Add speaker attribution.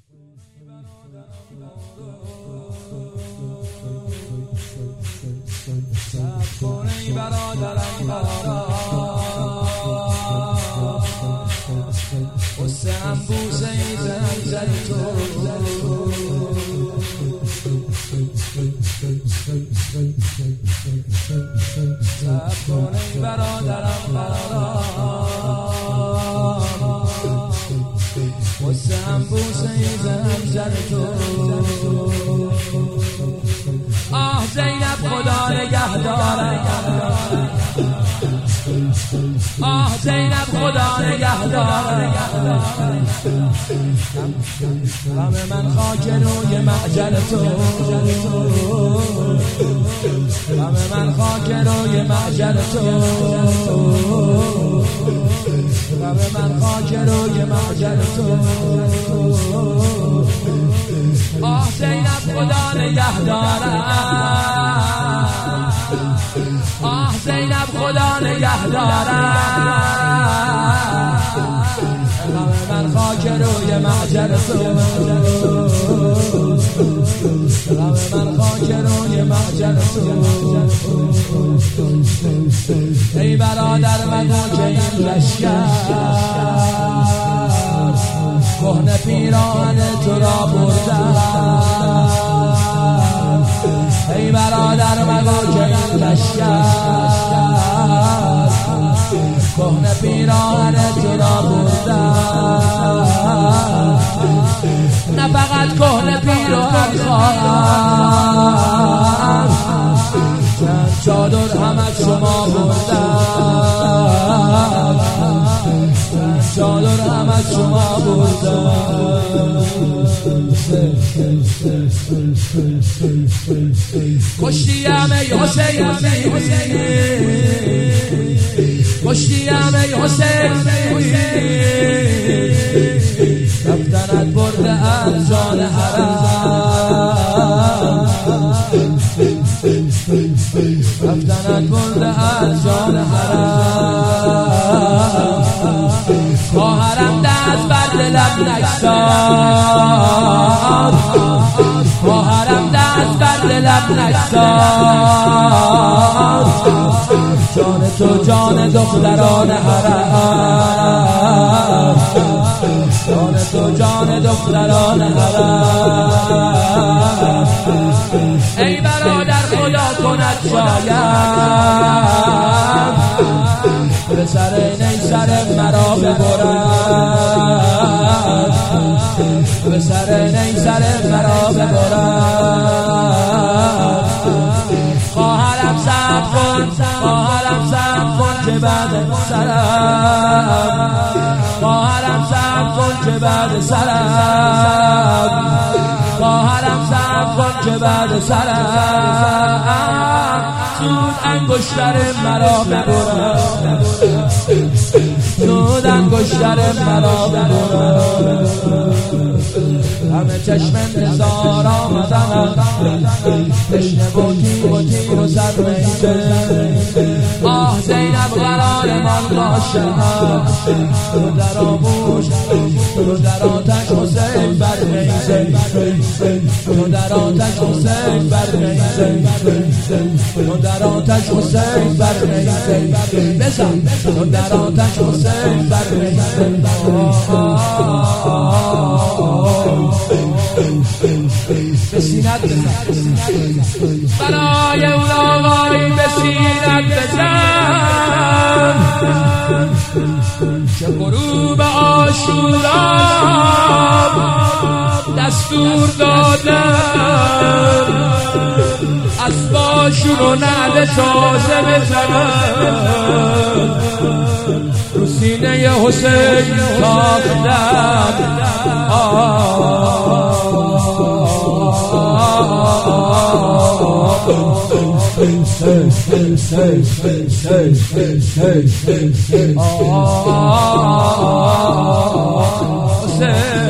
Speaker 1: کنی برادرم قصه هم بوسه ای زنی تو سب کنی برادرم قصه هم بوسه ای زنی تو آه زینب خدا نگهدارم آه زینب خدا نگهدارم غم من خاک روی محجر تو غم من خاک روی محجر تو غم من خاک روی محجر تو آه زینب خدا نگهدارم آه زینب خدا نگهدارم غم من خاک روی محجر تو غم من خاک روی محجر تو ای برادر مگو که این لشکر کهنه پیراهن تو را بردن ای برادر مگو که این لشکر کهنه پیراهن تو را بردن نه فقط کهنه پیراهن خواهد چادر هم از شما بردن چادر هم از شما بردن کشتیم ای حسین کشتیم ای حسین رفتنت برده از جان حرم رفتنت برده از جان حرم خواهرم دست بر دلم نگذار خواهرم دست بر دلم نگذار جان تو جان دختران حرم جان تو جان دختران حرم ای برادر خدا کند شاید به سر نیسر مرا ببرد به سر نیسر مرا ببرد خواهرم صبر کن خواهرم صبر کن که بعد سرم خواهرم صبر کن که بعد سرم خواهرم صبر کن که بعد سرم زود انگشتر مرا ببرد زود انگشتر مرا ببرد همه چشم انتظار آمدن تشنه و تیر و سر میزه آه زینب قرارمان باشد تو در آغوش تو در آتش حسین بر میزه تو در آتش حسین بر میزه تو در آتش حسین بر میزه بزن تو در آتش حسین بر میزه به سینت بزن برای اون آقایی به سینت بزن که غروب عاشورا دستور دادم اسباشونو نعل تازه بزنم رو سینه حسین تاختم حسین